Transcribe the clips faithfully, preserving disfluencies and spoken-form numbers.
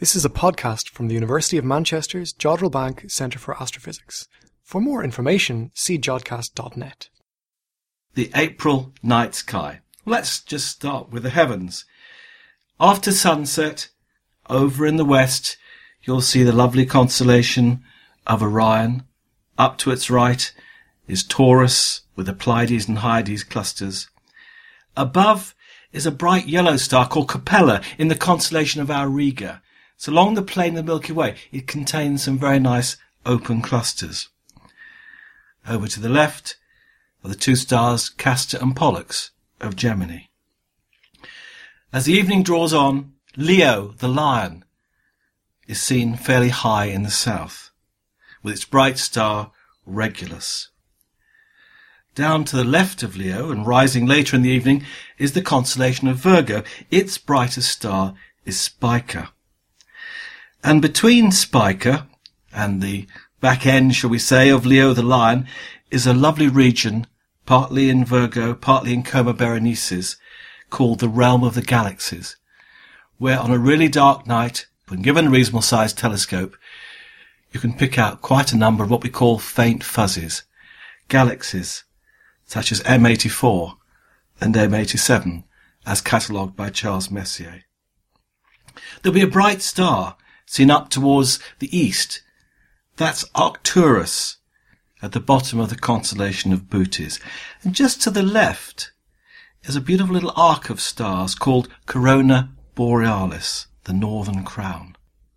This is a podcast from the University of Manchester's Jodrell Bank Centre for Astrophysics. For more information, see jodcast dot net. The April night sky. Let's just start with the heavens. After sunset, over in the west, you'll see the lovely constellation of Orion. Up to its right is Taurus with the Pleiades and Hyades clusters. Above is a bright yellow star called Capella in the constellation of Auriga. So along the plane of the Milky Way, it contains some very nice open clusters. Over to the left are the two stars Castor and Pollux of Gemini. As the evening draws on, Leo, the lion, is seen fairly high in the south, with its bright star Regulus. Down to the left of Leo, and rising later in the evening, is the constellation of Virgo. Its brightest star is Spica. And between Spica and the back end, shall we say, of Leo the lion, is a lovely region, partly in Virgo, partly in Coma Berenices, called the realm of the galaxies, where on a really dark night, when given a reasonable sized telescope, you can pick out quite a number of what we call faint fuzzies, galaxies such as M eighty-four and M eighty-seven, as catalogued by Charles Messier. There'll be a bright star seen up towards the east. That's Arcturus, at the bottom of the constellation of Bootes. And just to the left is a beautiful little arc of stars called Corona Borealis, the northern crown.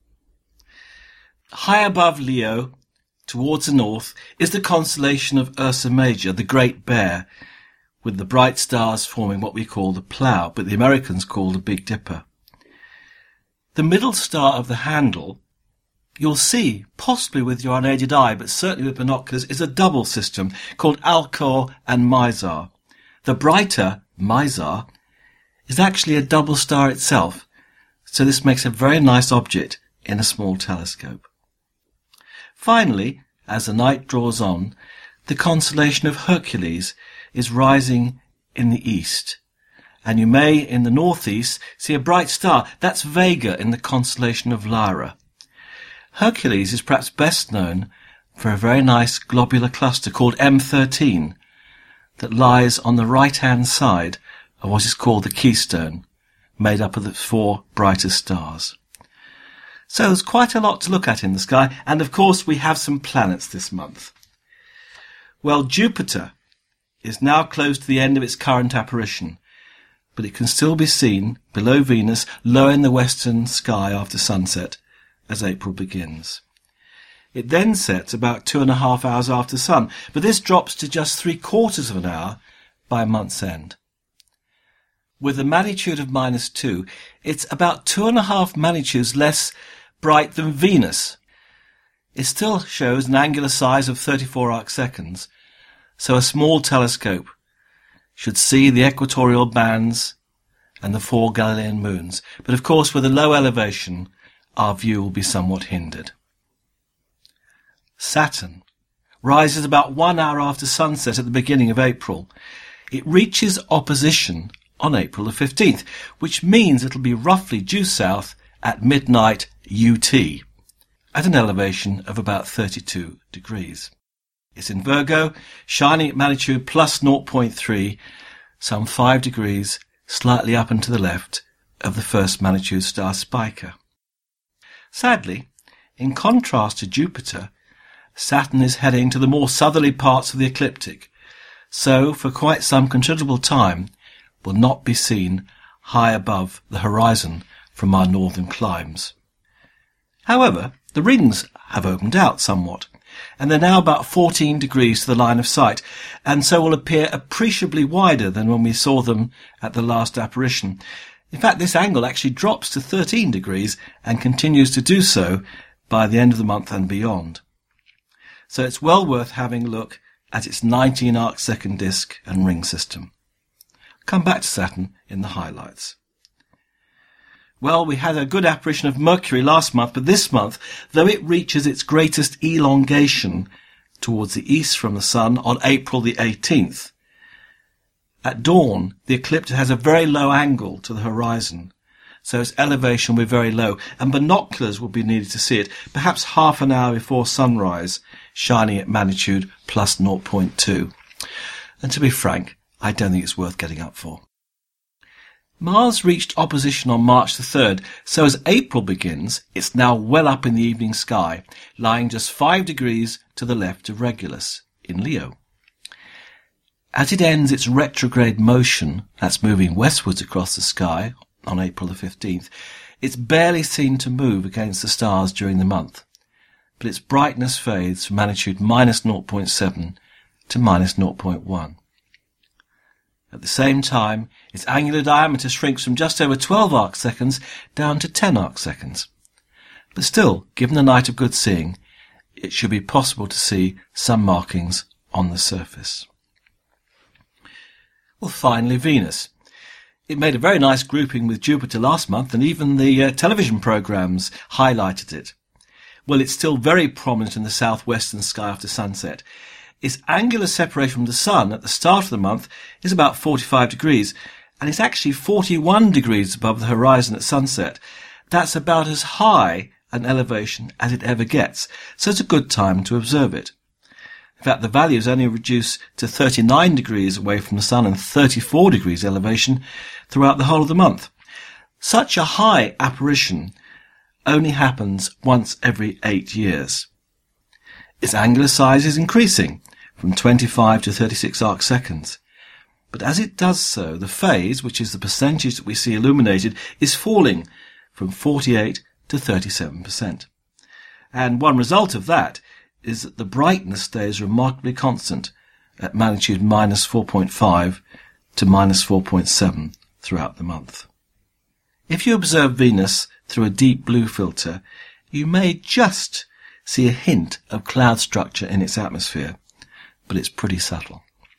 High above Leo, towards the north, is the constellation of Ursa Major, the Great Bear, with the bright stars forming what we call the Plough, but the Americans call the Big Dipper. The middle star of the handle, you'll see, possibly with your unaided eye, but certainly with binoculars, is a double system called Alcor and Mizar. The brighter, Mizar, is actually a double star itself, so this makes a very nice object in a small telescope. Finally, as the night draws on, the constellation of Hercules is rising in the east, and you may, in the northeast, see a bright star. That's Vega in the constellation of Lyra. Hercules is perhaps best known for a very nice globular cluster called M thirteen that lies on the right-hand side of what is called the keystone, made up of the four brightest stars. So there's quite a lot to look at in the sky, and of course we have some planets this month. Well, Jupiter is now close to the end of its current apparition, but it can still be seen below Venus, low in the western sky after sunset, as April begins. It then sets about two and a half hours after sun, but this drops to just three quarters of an hour by month's end. With a magnitude of minus two, it's about two and a half magnitudes less bright than Venus. It still shows an angular size of thirty-four arc seconds, so a small telescope should see the equatorial bands and the four Galilean moons. But of course, with a low elevation, our view will be somewhat hindered. Saturn rises about one hour after sunset at the beginning of April. It reaches opposition on April the fifteenth, which means it'll be roughly due south at midnight U T, at an elevation of about thirty-two degrees. It's in Virgo, shining at magnitude plus zero point three, some five degrees, slightly up and to the left of the first magnitude star Spica. Sadly, in contrast to Jupiter, Saturn is heading to the more southerly parts of the ecliptic, so for quite some considerable time will not be seen high above the horizon from our northern climes. However, the rings have opened out somewhat, and they're now about fourteen degrees to the line of sight, and so will appear appreciably wider than when we saw them at the last apparition. In fact, this angle actually drops to thirteen degrees and continues to do so by the end of the month and beyond. So it's well worth having a look at its nineteen arc second disk and ring system. Come back to Saturn in the highlights. Well, we had a good apparition of Mercury last month, but this month, though it reaches its greatest elongation towards the east from the Sun on April the eighteenth, at dawn the ecliptic has a very low angle to the horizon, so its elevation will be very low, and binoculars will be needed to see it, perhaps half an hour before sunrise, shining at magnitude plus zero point two. And to be frank, I don't think it's worth getting up for. Mars reached opposition on March the third, so as April begins, it's now well up in the evening sky, lying just five degrees to the left of Regulus, in Leo. As it ends its retrograde motion, that's moving westwards across the sky on April the fifteenth, it's barely seen to move against the stars during the month, but its brightness fades from magnitude minus zero point seven to minus zero point one. At the same time, its angular diameter shrinks from just over twelve arcseconds down to ten arcseconds. But still, given the night of good seeing, it should be possible to see some markings on the surface. Well, finally, Venus. It made a very nice grouping with Jupiter last month, and even the uh, television programmes highlighted it. Well, it's still very prominent in the southwestern sky after sunset. Its angular separation from the Sun at the start of the month is about forty-five degrees, and it's actually forty-one degrees above the horizon at sunset. That's about as high an elevation as it ever gets, so it's a good time to observe it. In fact, the values only reduce to thirty-nine degrees away from the Sun and thirty-four degrees elevation throughout the whole of the month. Such a high apparition only happens once every eight years. Its angular size is increasing from twenty-five to thirty-six arcseconds. But as it does so, the phase, which is the percentage that we see illuminated, is falling from forty-eight to thirty-seven percent. And one result of that is that the brightness stays remarkably constant at magnitude minus four point five to minus four point seven throughout the month. If you observe Venus through a deep blue filter, you may just see a hint of cloud structure in its atmosphere, but it's pretty subtle.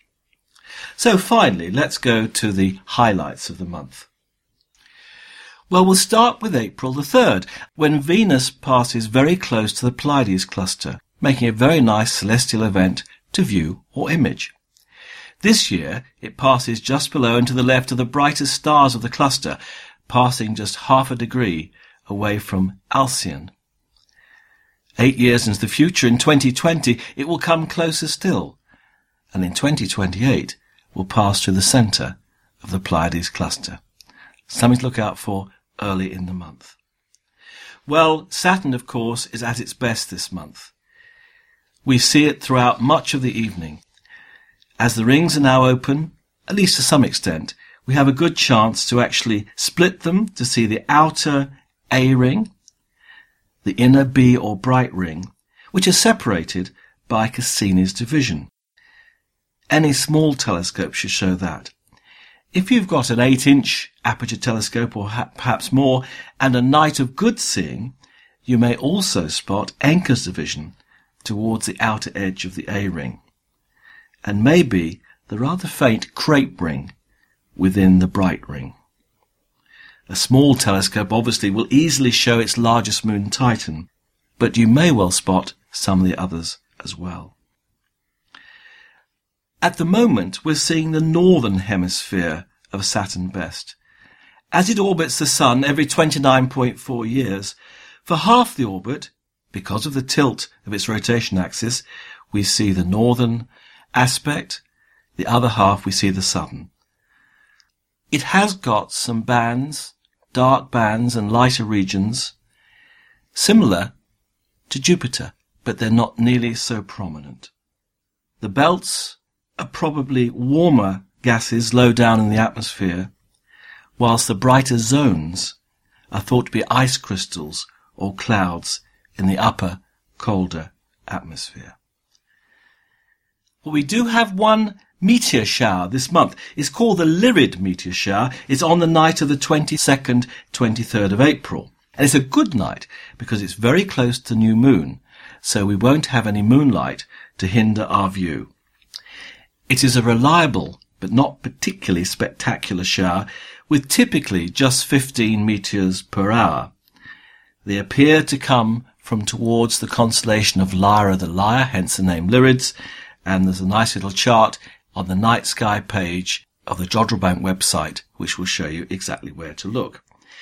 So finally, let's go to the highlights of the month. Well, we'll start with April the third, when Venus passes very close to the Pleiades cluster, making a very nice celestial event to view or image. This year, it passes just below and to the left of the brightest stars of the cluster, passing just half a degree away from Alcyon. Eight years into the future, in twenty twenty, it will come closer still, and in twenty twenty-eight will pass through the centre of the Pleiades cluster. Something to look out for early in the month. Well, Saturn, of course, is at its best this month. We see it throughout much of the evening. As the rings are now open, at least to some extent, we have a good chance to actually split them to see the outer A ring, the inner B or bright ring, which are separated by Cassini's division. Any small telescope should show that. If you've got an eight inch aperture telescope or ha- perhaps more and a night of good seeing, you may also spot Encke's division towards the outer edge of the A ring, and maybe the rather faint crepe ring within the bright ring. A small telescope obviously will easily show its largest moon, Titan, but you may well spot some of the others as well. At the moment, we're seeing the northern hemisphere of Saturn best. As it orbits the Sun every twenty-nine point four years, for half the orbit, because of the tilt of its rotation axis, we see the northern aspect, the other half we see the southern. It has got some bands, dark bands and lighter regions, similar to Jupiter, but they're not nearly so prominent. The belts are probably warmer gases low down in the atmosphere, whilst the brighter zones are thought to be ice crystals or clouds in the upper, colder atmosphere. Well, we do have one meteor shower this month. It's called the Lyrid meteor shower. It's on the night of the twenty-second, twenty-third of April. And it's a good night because it's very close to the new moon, so we won't have any moonlight to hinder our view. It is a reliable but not particularly spectacular shower with typically just fifteen meteors per hour. They appear to come from towards the constellation of Lyra the Lyre, hence the name Lyrids, and there's a nice little chart on the night sky page of the Jodrell Bank website which will show you exactly where to look.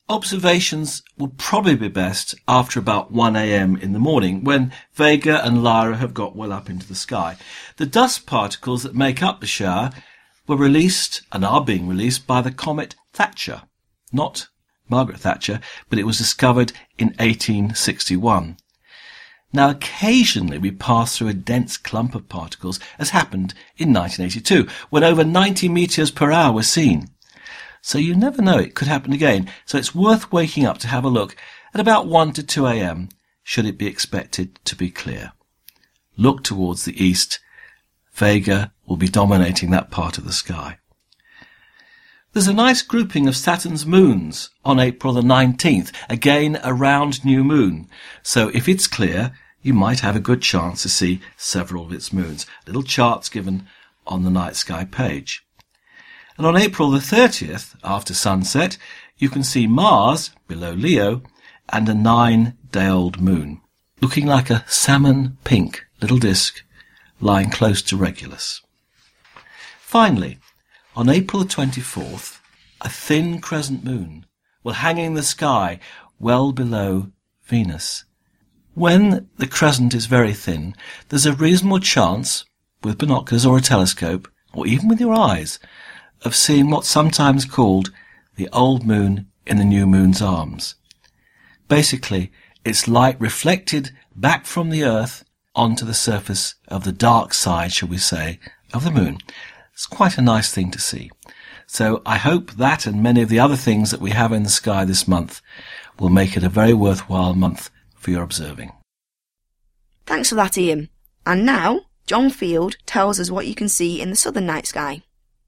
Observations will probably be best after about one a m in the morning, when Vega and Lyra have got well up into the sky. The dust particles that make up the shower were released, and are being released, by the comet Thatcher. Not Margaret Thatcher, but it was discovered in eighteen sixty-one. Now, occasionally we pass through a dense clump of particles, as happened in nineteen eighty-two, when over ninety meteors per hour were seen. So you never know, it could happen again, so it's worth waking up to have a look at about one to two a m, should it be expected to be clear. Look towards the east. Vega will be dominating that part of the sky. There's a nice grouping of Saturn's moons on April the nineteenth, again a round new moon. So if it's clear, you might have a good chance to see several of its moons. Little charts given on the night sky page. And on April the thirtieth, after sunset, you can see Mars below Leo and a nine-day-old moon, looking like a salmon pink little disk lying close to Regulus. Finally, on April the twenty-fourth, a thin crescent moon will hang in the sky well below Venus. When the crescent is very thin, there's a reasonable chance, with binoculars or a telescope, or even with your eyes, of seeing what's sometimes called the old moon in the new moon's arms. Basically, it's light reflected back from the Earth onto the surface of the dark side, shall we say, of the moon. It's quite a nice thing to see. So I hope that and many of the other things that we have in the sky this month will make it a very worthwhile month for your observing. Thanks for that, Ian. And now, John Field tells us what you can see in the southern night sky.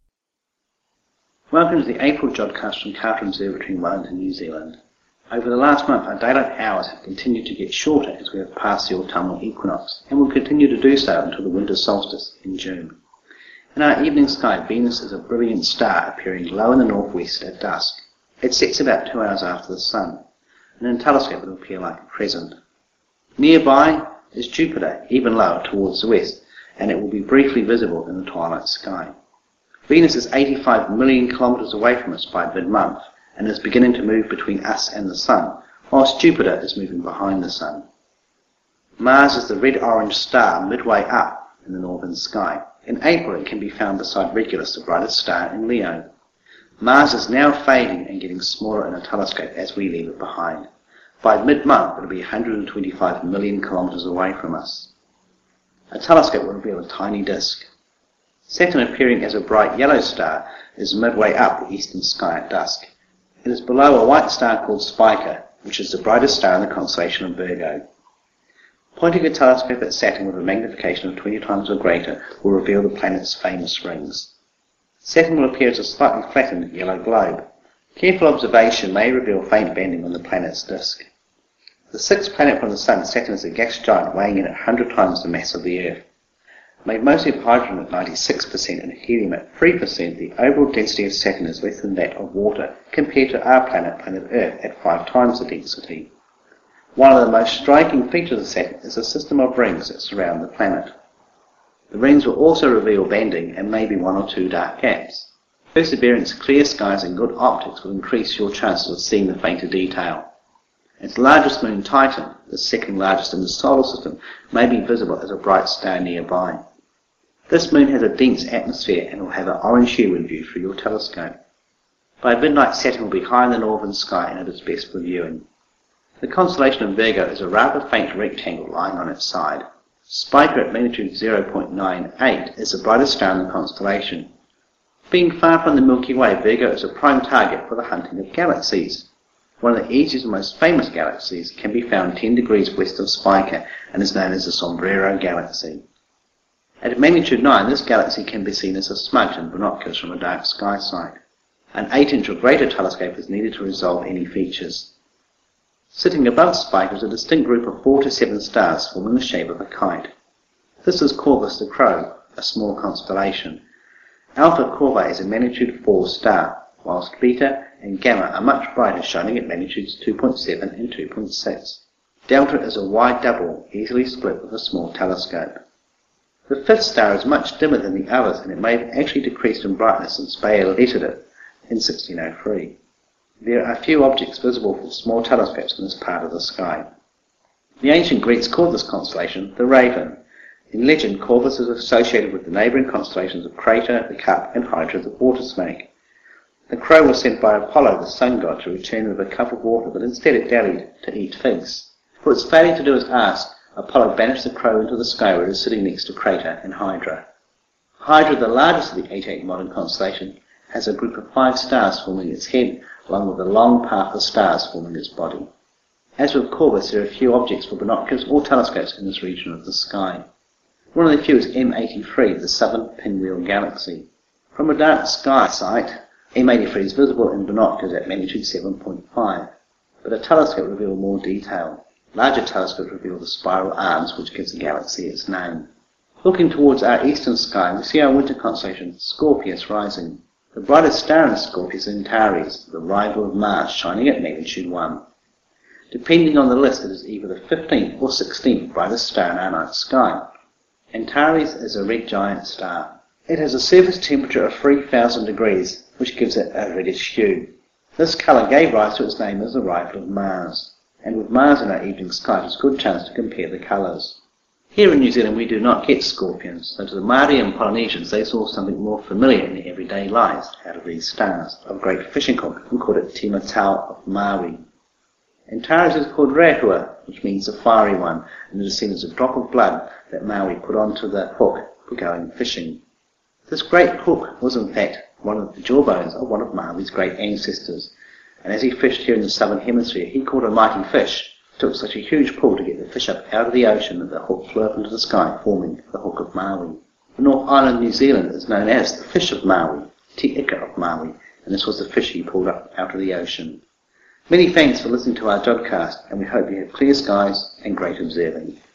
Welcome to the April Jodcast from Carter Observatory in Wellington, New Zealand. Over the last month, our daylight hours have continued to get shorter as we have passed the autumnal equinox, and will continue to do so until the winter solstice in June. In our evening sky, Venus is a brilliant star appearing low in the northwest at dusk. It sets about two hours after the sun, and in a telescope it will appear like a crescent. Nearby is Jupiter, even lower towards the west, and it will be briefly visible in the twilight sky. Venus is eighty-five million kilometres away from us by mid-month, and is beginning to move between us and the Sun, whilst Jupiter is moving behind the Sun. Mars is the red-orange star midway up in the northern sky. In April it can be found beside Regulus, the brightest star in Leo. Mars is now fading and getting smaller in a telescope as we leave it behind. By mid-month it will be one hundred twenty-five million kilometres away from us. A telescope will reveal a tiny disk. Saturn, appearing as a bright yellow star, is midway up the eastern sky at dusk. It is below a white star called Spica, which is the brightest star in the constellation of Virgo. Pointing a telescope at Saturn with a magnification of twenty times or greater will reveal the planet's famous rings. Saturn will appear as a slightly flattened yellow globe. Careful observation may reveal faint banding on the planet's disk. The sixth planet from the Sun, Saturn is a gas giant weighing in at one hundred times the mass of the Earth. Made mostly of hydrogen at ninety-six percent and helium at three percent, the overall density of Saturn is less than that of water compared to our planet, planet Earth, at five times the density. One of the most striking features of Saturn is the system of rings that surround the planet. The rings will also reveal banding and maybe one or two dark gaps. Perseverance, clear skies and good optics will increase your chances of seeing the fainter detail. Its largest moon, Titan, the second largest in the solar system, may be visible as a bright star nearby. This moon has a dense atmosphere and will have an orange hue when viewed through your telescope. By midnight, Saturn will be high in the northern sky and at its best for viewing. The constellation of Virgo is a rather faint rectangle lying on its side. Spica at magnitude zero point nine eight is the brightest star in the constellation. Being far from the Milky Way, Virgo is a prime target for the hunting of galaxies. One of the easiest and most famous galaxies can be found ten degrees west of Spica and is known as the Sombrero Galaxy. At magnitude nine, this galaxy can be seen as a smudge in binoculars from a dark sky site. An eight inch or greater telescope is needed to resolve any features. Sitting above Spica is a distinct group of four to seven stars forming the shape of a kite. This is Corvus the Crow, a small constellation. Alpha Corvae is a magnitude four star, whilst Beta and Gamma are much brighter, shining at magnitudes two point seven and two point six. Delta is a wide double, easily split with a small telescope. The fifth star is much dimmer than the others, and it may have actually decreased in brightness since Bayer lettered it in sixteen oh three. There are few objects visible from small telescopes in this part of the sky. The ancient Greeks called this constellation the Raven. In legend, Corvus is associated with the neighbouring constellations of Crater, the Cup, and Hydra, the water snake. The crow was sent by Apollo, the sun god, to return with a cup of water, but instead it dallied to eat figs. For its failing to do as asked, Apollo banished the crow into the sky where it is sitting next to Crater and Hydra. Hydra, the largest of the eighty-eight modern constellations, has a group of five stars forming its head, along with a long path of stars forming its body. As with Corvus, there are few objects for binoculars or telescopes in this region of the sky. One of the few is M eighty-three, the Southern Pinwheel Galaxy. From a dark sky site, M eighty-three is visible in binoculars at magnitude seven point five, but a telescope reveals more detail. Larger telescopes reveal the spiral arms which gives the galaxy its name. Looking towards our eastern sky, we see our winter constellation Scorpius rising. The brightest star in Scorpius is Antares, the rival of Mars, shining at magnitude one. Depending on the list, it is either the fifteenth or sixteenth brightest star in our night sky. Antares is a red giant star. It has a surface temperature of three thousand degrees, which gives it a reddish hue. This colour gave rise to its name as the rival of Mars, and with Mars in our evening sky, it is a good chance to compare the colours. Here in New Zealand we do not get scorpions, so to the Māori and Polynesians they saw something more familiar in their everyday lives out of these stars, of great fishing hook, and called it Te Matau of Maui. Antares is called Rehua, which means the fiery one, and it is seen as a drop of blood that Maui put onto the hook for going fishing. This great hook was in fact one of the jawbones of one of Maui's great ancestors, and as he fished here in the southern hemisphere he caught a mighty fish. It took such a huge pull to get the fish up out of the ocean that the hook flew up into the sky, forming the Hook of Maui. The North Island of New Zealand is known as the Fish of Maui, Te Ika of Maui, and this was the fish he pulled up out of the ocean. Many thanks for listening to our Jodcast, and we hope you have clear skies and great observing.